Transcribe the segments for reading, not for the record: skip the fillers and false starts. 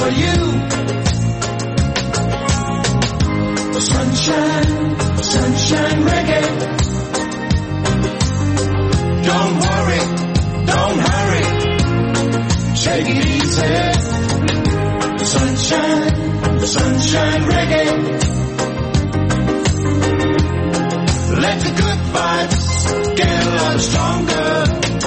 for you. Sunshine, sunshine reggae. Don't worry, don't hurry, take it easy. The sunshine reggae. Let the good vibes get a lot stronger.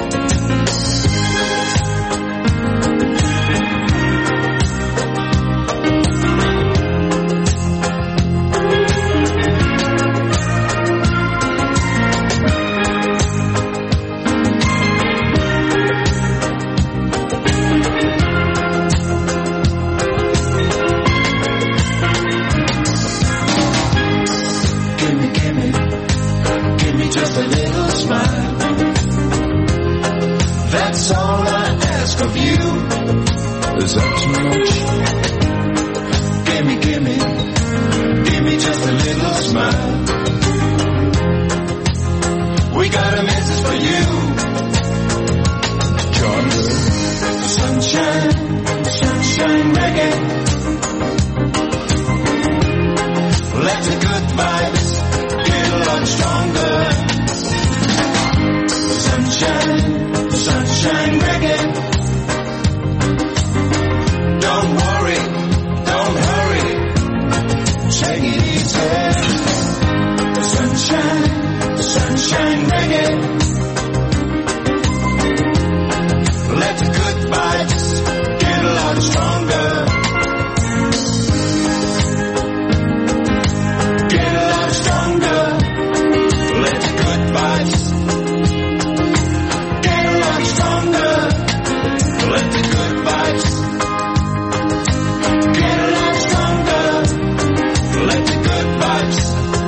Just a little smile. That's all I ask of you. Is that too much? Give me just a little smile. We got a message for you. Join the sunshine reggae. Let the good vibes get a lot stronger. Sunshine reggae. Don't worry, don't hurry, take it easy. Sunshine reggae. Let the good vibes get a lot stronger. Get a lot stronger. Let the good vibes let the good vibes get a lot stronger. Let the good vibes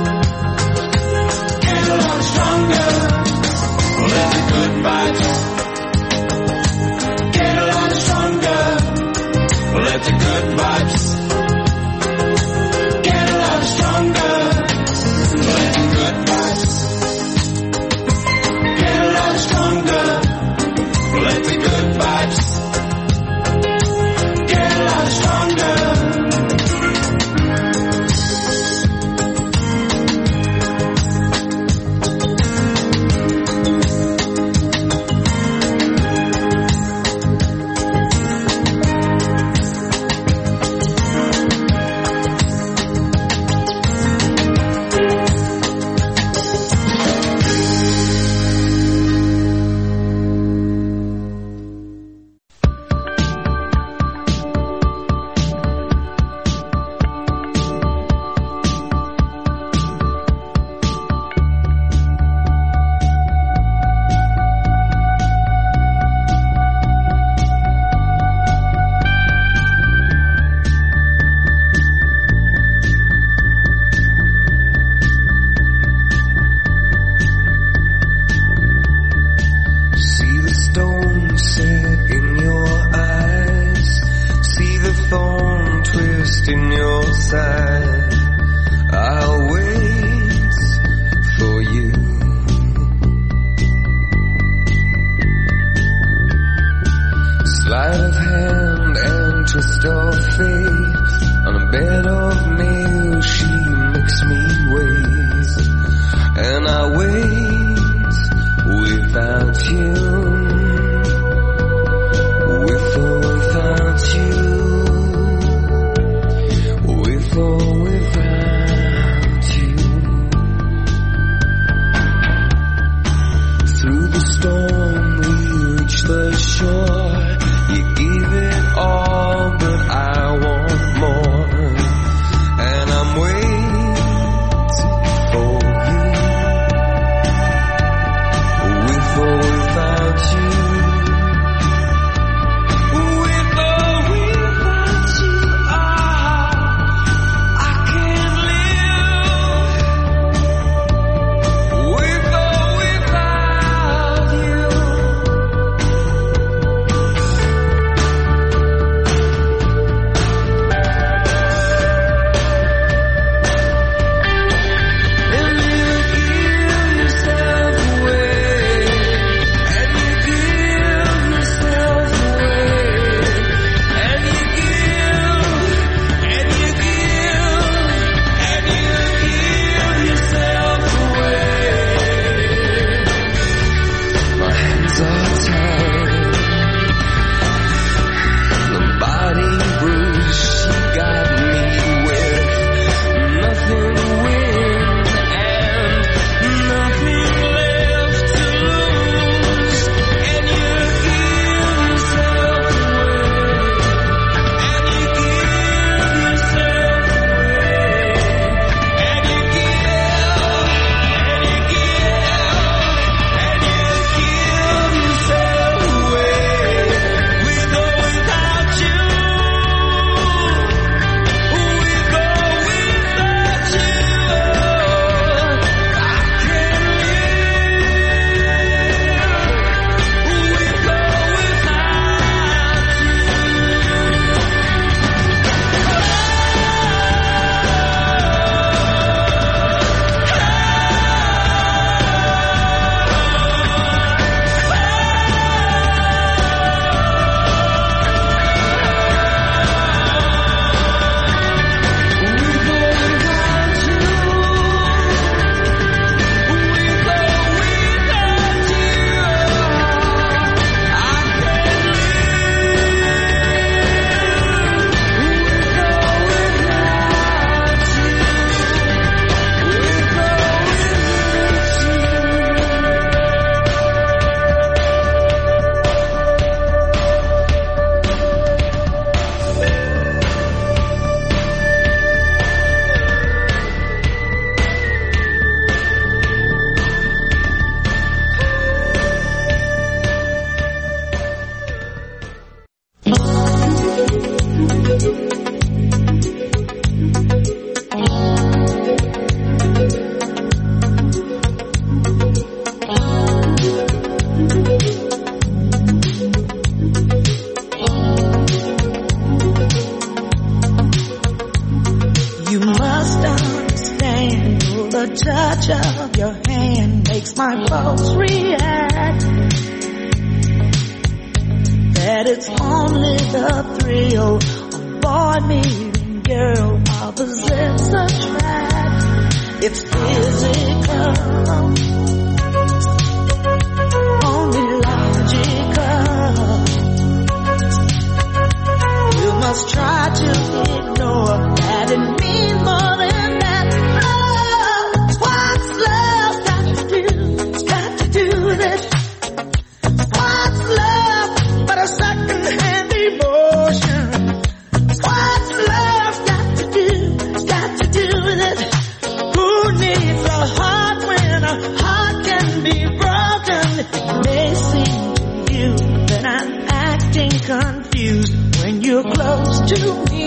get a lot stronger. Let the good vibes get a lot stronger. Let the good vibes get a lot stronger. Let the good vibes get a lot stronger. Let the good vibes get a lot stronger. Without of your hand makes my pulse react. That it's only the thrill of boy meeting girl opposites attract. It's physical, only logical. You must try to ignore that it means more than that. Oh, what's love got to do? It's got to do with it. What's love but a second-hand emotion? What's love got to do? It's got to do with it. Who needs a heart when a heart can be broken? It may seem to you that I'm acting confused when you're close to me.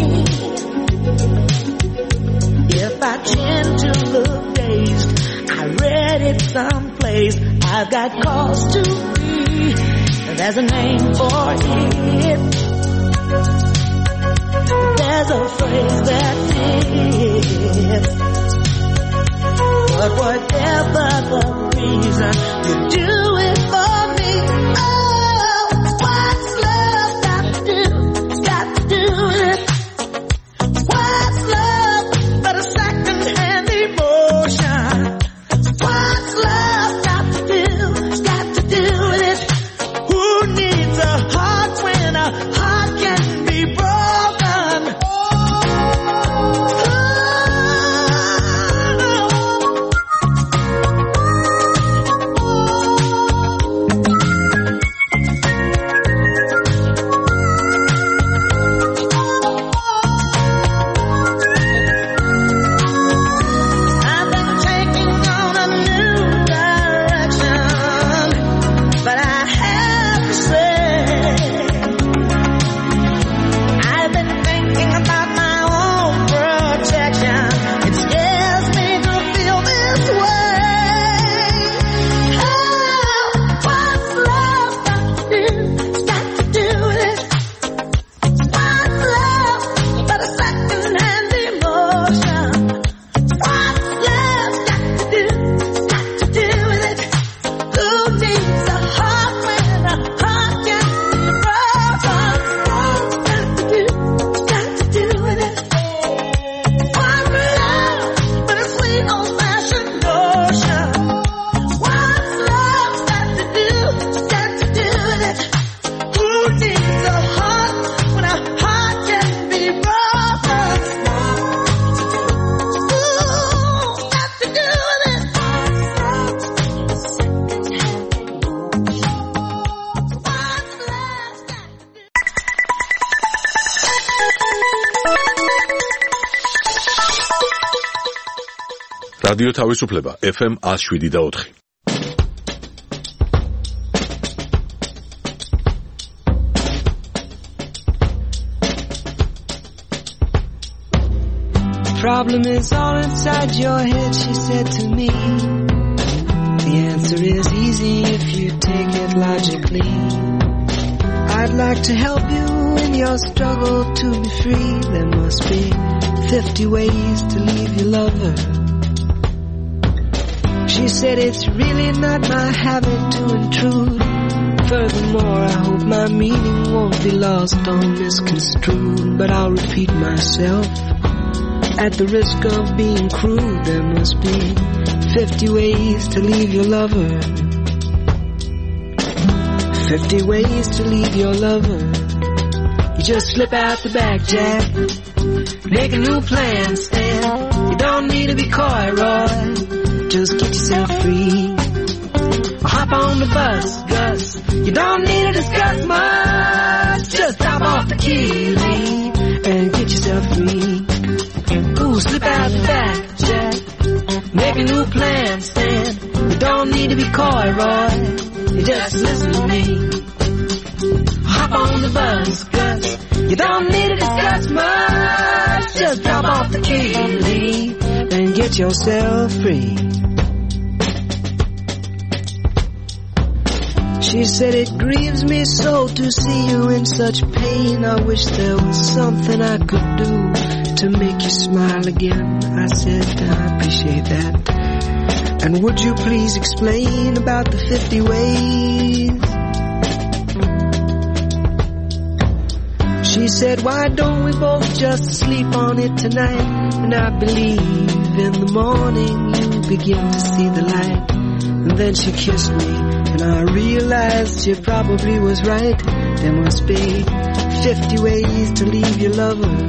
If I tend to look dazed, I read it someplace, I've got cause to be. There's a name for it. There's a phrase that fits. But whatever the reason, you do it for me. Oh, what's love got to do? It's got to do with it. What's love but a second-hand emotion? What's love got to do? It's got to do with it. Who needs a heart when a heart can be broken? I've been taking on a new direction, but I have to say, I've been thinking about my own protection. It scares me to feel this way. Oh, what's love got to do? It's got to do with it. What's love but a second-hand emotion? What's love got to do? It's got to do with it. Who needs a heart when a heart can be broken? What's got to do? It's got to do with it. What's love but a sweet old-fashioned notion? What's love got to do? It's got to do with it. Who needs a heart when a heart can be broken? Ooh, got to do with it. What's love got to do? რადიო თავისუფლება FM 107.4. Problem is all inside your head, she said to me. The answer is easy if you take it logically. I'd like to help you in your struggle to be free. There must be 50 ways to leave your lover. She said it's really not my habit to intrude. Furthermore, I hope my meaning won't be lost or misconstrued. But I'll repeat myself. At the risk of being crude, there must be 50 ways to leave your lover. 50 ways to leave your lover. You just slip out the back, Jack. Make a new plan, Stan. You don't need to be coy, Roy. Just get yourself free. Hop on the bus, Gus. You don't need to discuss much. Just drop off the key, Lee, and get yourself free. Ooh, slip out the back, Jack. Make a new plan, Stan. You don't need to be coy, Roy. You just listen to me. Hop on the bus, Gus. You don't need to discuss much. Just drop off the key, Lee, and get yourself free. She said it grieves me so to see you in such pain. I wish there was something I could do to make you smile again. I said, I appreciate that. And would you please explain about the 50 ways? She said, why don't we both just sleep on it tonight? And I believe in the morning you begin to see the light. And then she kissed me, and I realized she probably was right. There must be 50 ways to leave your lover.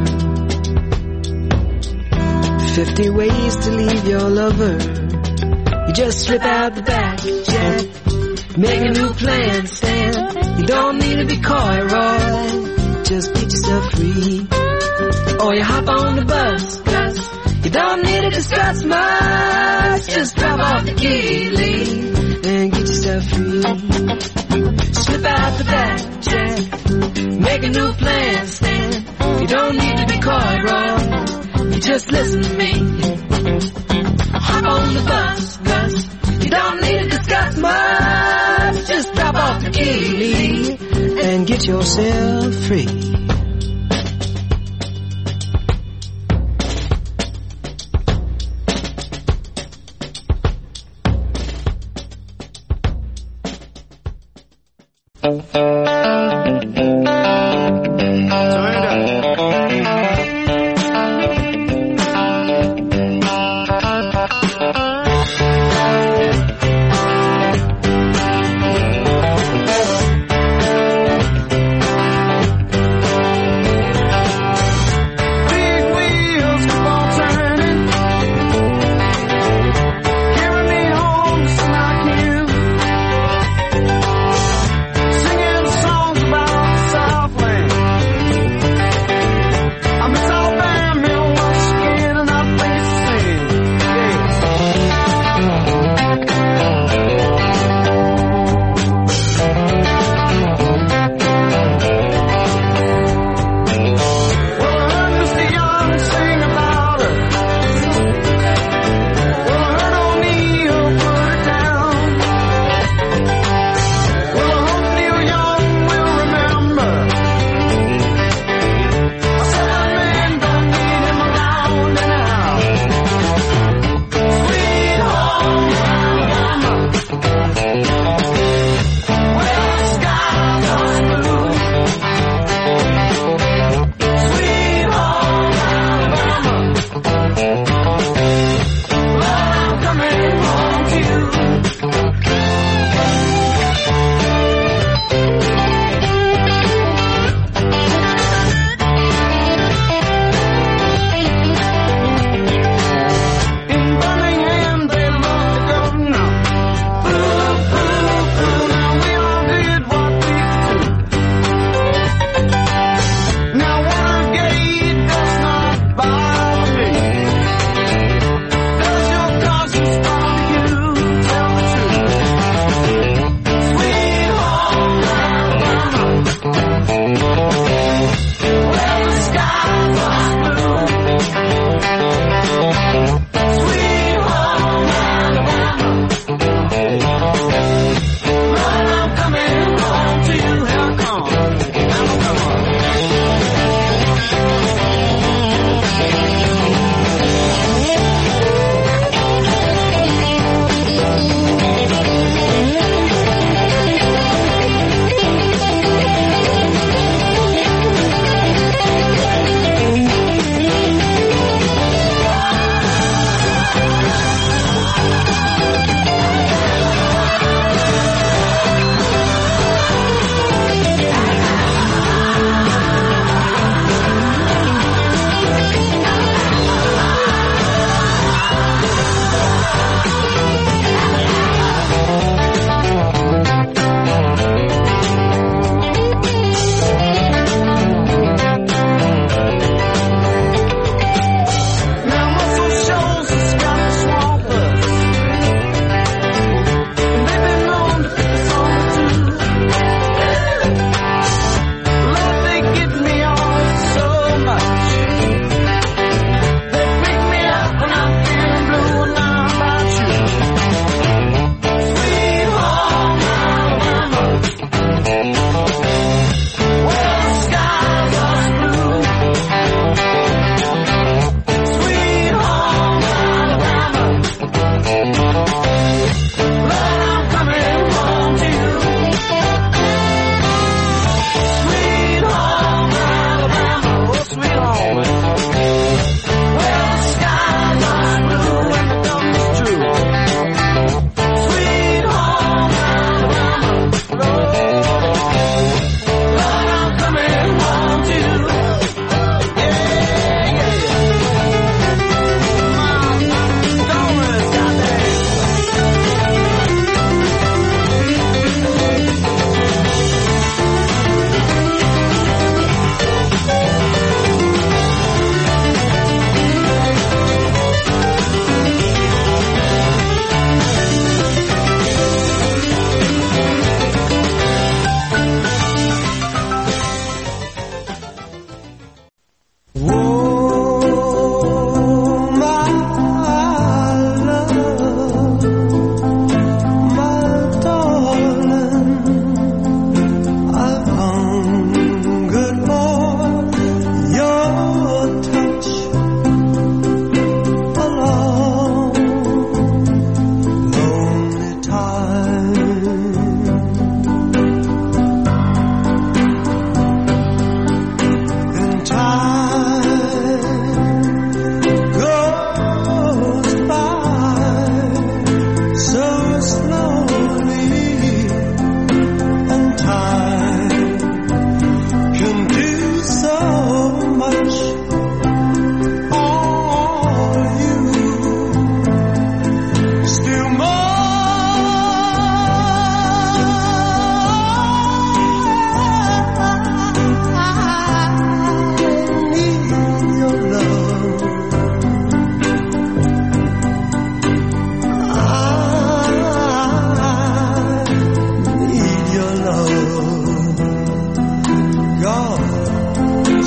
50 ways to leave your lover. You just slip out the back, Jack. Make a new plan, Stan. You don't need to be coy, Roy. Just get yourself free. Or you hop on the bus, Gus. You don't need to discuss much. Just drop off the key, leave, and get yourself free. Slip out the back, Jack. Make a new plan, Stan. You don't need to be coy, Roy. You just listen to me. Hop on the bus, Gus. You don't need to discuss much. Just drop off the key and get yourself free.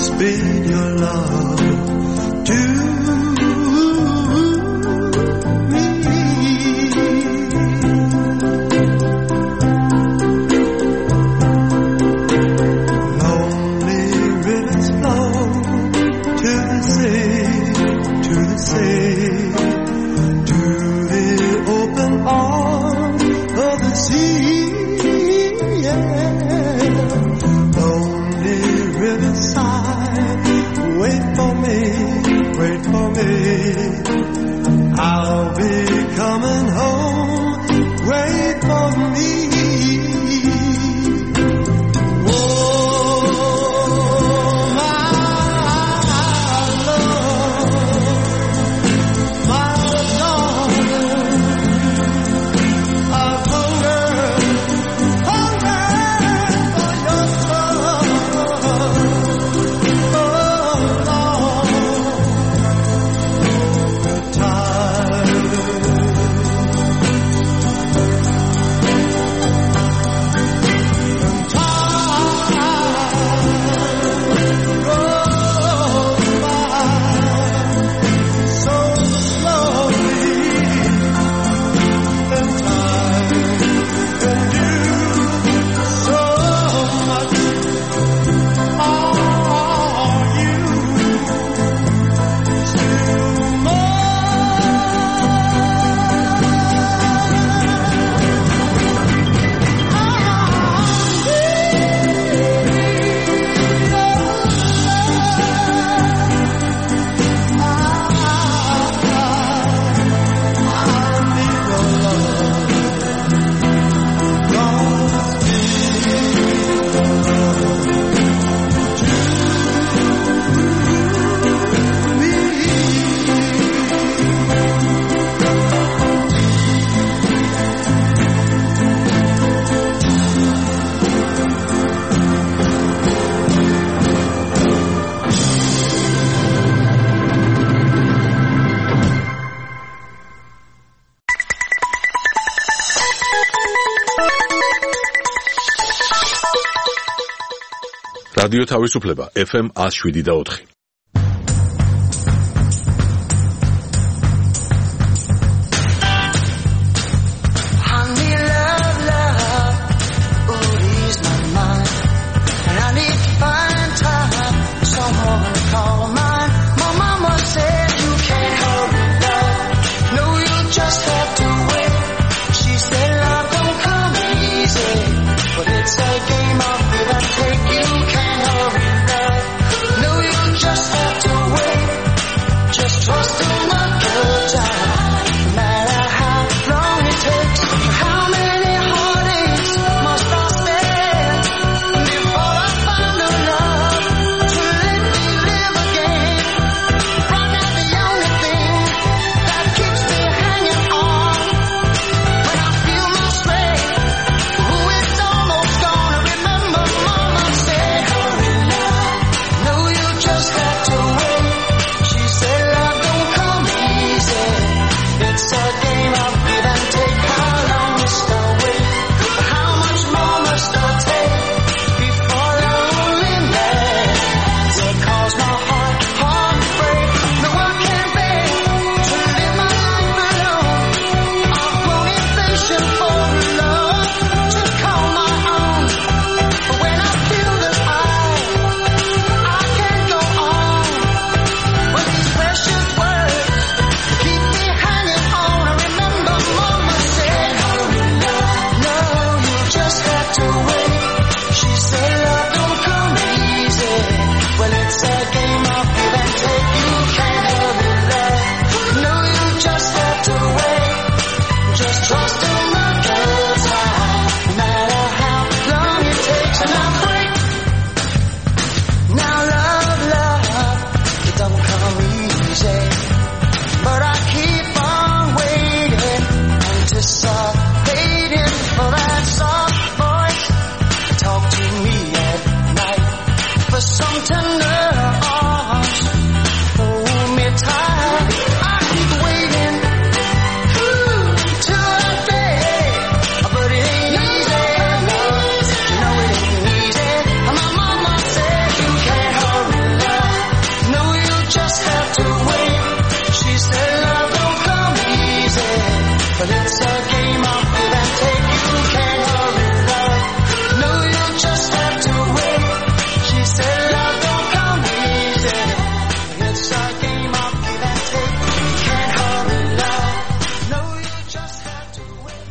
speed your love to me. Lonely rivers flow to the sea, to the sea, to the open arms of the sea. Yeah. Lonely riverside, wait for me, wait for me. I'll be coming home, wait for me. Oh, my love, my darling, I've hungered for your love. Oh, Lord, tired. რადიო თავისუფლება FM 107.4. But it's a game of give and take. You can't hurry love. No, you just have to wait. She said love don't come easy. It's a game of give and take. You can't hurry love. No, you just have to wait.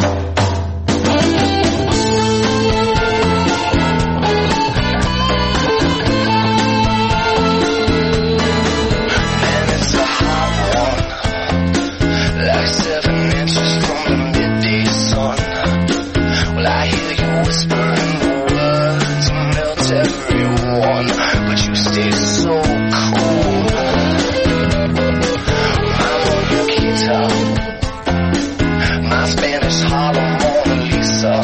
Man, it's a hot one, like 7 inches from the midday sun. Well, I hear you whispering the words to melt everyone, but you stay so cool. I'm on your guitar, my Spanish Harlem Mona Lisa.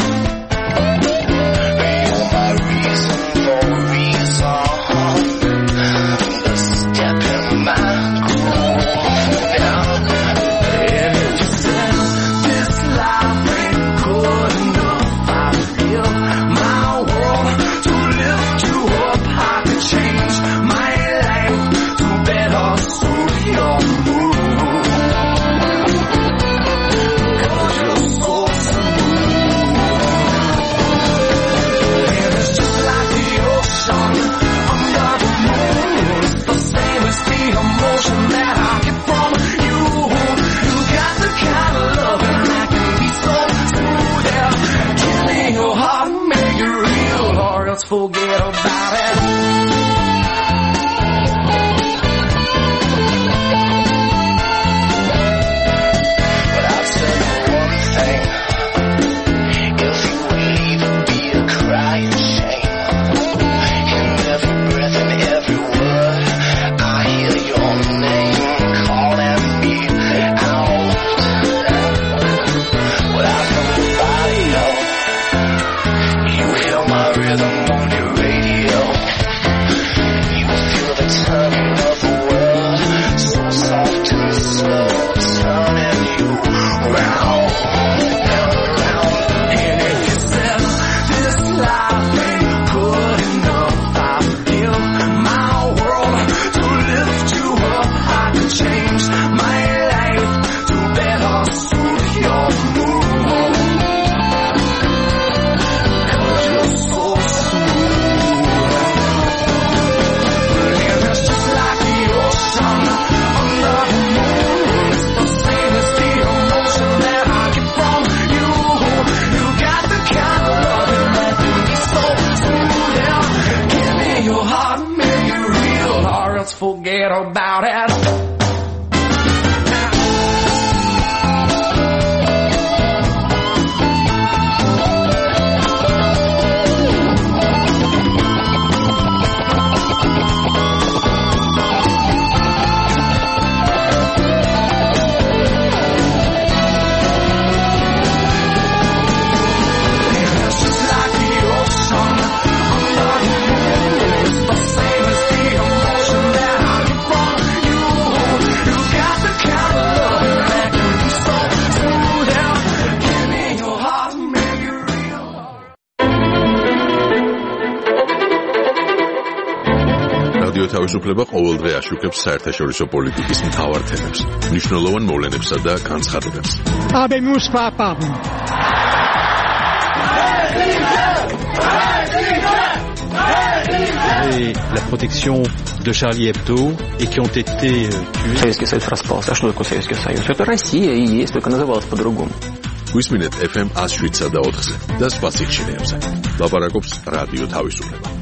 You're my reason for a reason, the step in my groove now. And if you said this life ain't good enough, I feel my world to lift you up. I could change my life to better suit your mood. 'Cause you're so smooth. And it's just like the ocean under the moon. It's the same as the emotion that I get from you. You got the kind of loving that can be so smooth. Yeah, give me your heart and make it real, or else forget about it. But I'll tell you one thing. If you leave, it'll be a crying shame. In every breath and every word, I hear your name calling me out. Without nobody else, you hear my rhythm on your radio. You will feel the turning of the world, so soft and slow, turning you round and round. And if you said this life ain't good enough, I feel my world to lift you up. I could change my life to better suit your mood. 'Cause you're so smooth. And it's just like the ocean under the moon. It's the same as the emotion that I get from you. You got the kind of loving that can be so smooth. Yeah, give me your heart and make it real, or else forget about it. It's just like the ocean under the moon. It's the same as the emotion that I get from you. You got the kind of loving that can be so smooth. Yeah, give me your heart and make it real. რადიო თავისუფლება ყოველდღე აშუქებს საერთაშორისო პოლიტიკის მთავარ თემებს, მნიშვნელოვან მოვლენებსა და განცხადებებს. Habemos papam. Et la protection de Charlie Hebdo et qui ont été tués. Советский Союз распался. А что такое Советский Союз? Это Россия и есть, только называлась по-другому. გვისმინეთ FM 107 და 4-ზე და სხვა სიხშირეებზე. ლაპარაკობს რადიო თავისუფლება.